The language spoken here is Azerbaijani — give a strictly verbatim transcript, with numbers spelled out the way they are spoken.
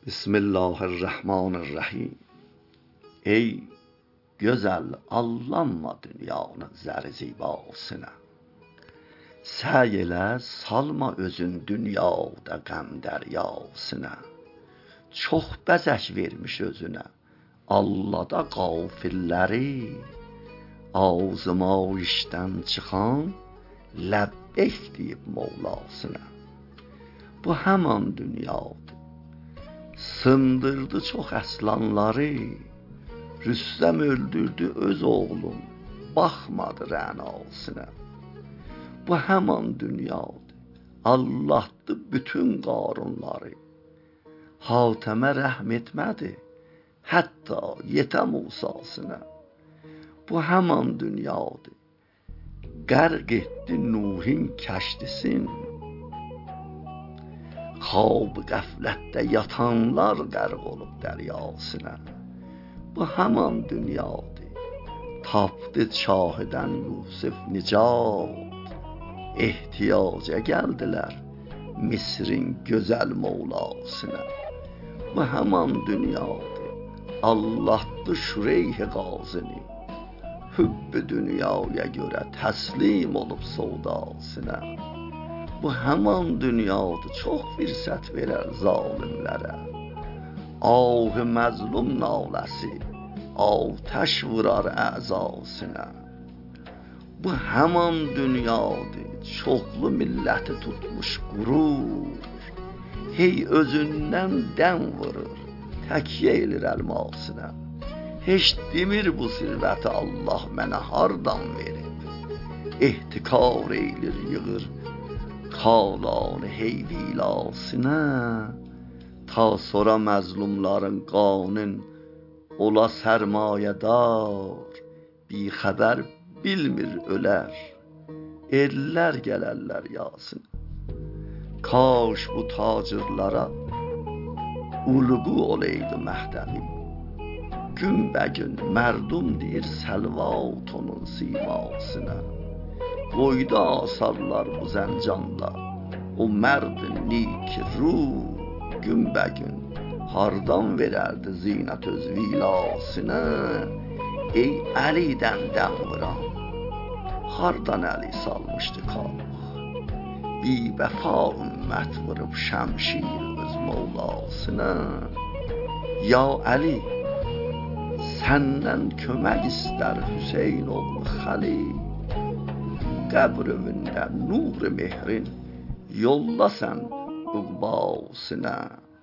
بسم الله الرحمن الرحیم. ey gözəl, allanma dünyanın zər zibasına. Səy elə, salma özün dünyada qəm dəryasına. Çox bəzək vermiş özünə, allada qafilləri. Azmayişdən çıxan, ləbbeyk deyib mövlasına. Bu həman dünyadır. Sındırdı çox əslanları. Rüstəm öldürdü öz oğlum, baxmadı rənasına. Bu həman dünyadır. Allah'tı bütün qarunları. Hatəmə rəhm etmədi, hətta yetə Musasına. Bu həman dünyadır. Qərq etdi Nuhin kəştisin. Xab qəflətdə yatanlar qərq olub dəryasına. Bu həman dünyadır. Tapdı şahidən Yusuf nicat. İhtiyaca gəldilər Misrin gözəl mövlasına. Bu həman dünyadır. Allah'tı Şureyh qazini. Hübbü dünyaya görə təslim olub savdasına. Bu həman dünyadır. Çox fürsət verər zalimlərə. Ah məzlum naləsi atəş vurar əzasına. Bu həman dünyadır. Çoxlu milləti tutmuş qurur. Hey özündən dən vurur, təkyə elir əlmasına. Heç demir bu sirvəti Allah mənə hardan verib. İhtikar eylir yığır kalanı heyvilasına. Ta sonra məzlumların qanın ola sərmayədar. Bi xəbər bilmir ölər, erlər gələrlər yasına. Kaş bu tacirlara ulğu olaydı Məhdəvi. Gün bəgün mərdum deyir səlvat onun simasına. Boyda asarlar bu zəncanda o mərd nik ruh. Gün bəgün hardan verərdi zinət öz vilasına. Ey Əlidən dən vuran, hardan əli salmışdı qalx. Bi vəfa ümmət vurub şəmşir öz mövlasına. Ya Əli, səndən kömək istər Hüseyin oğlu Xəlil. Qəbr evində nur mehrin yolla sən uqbasına.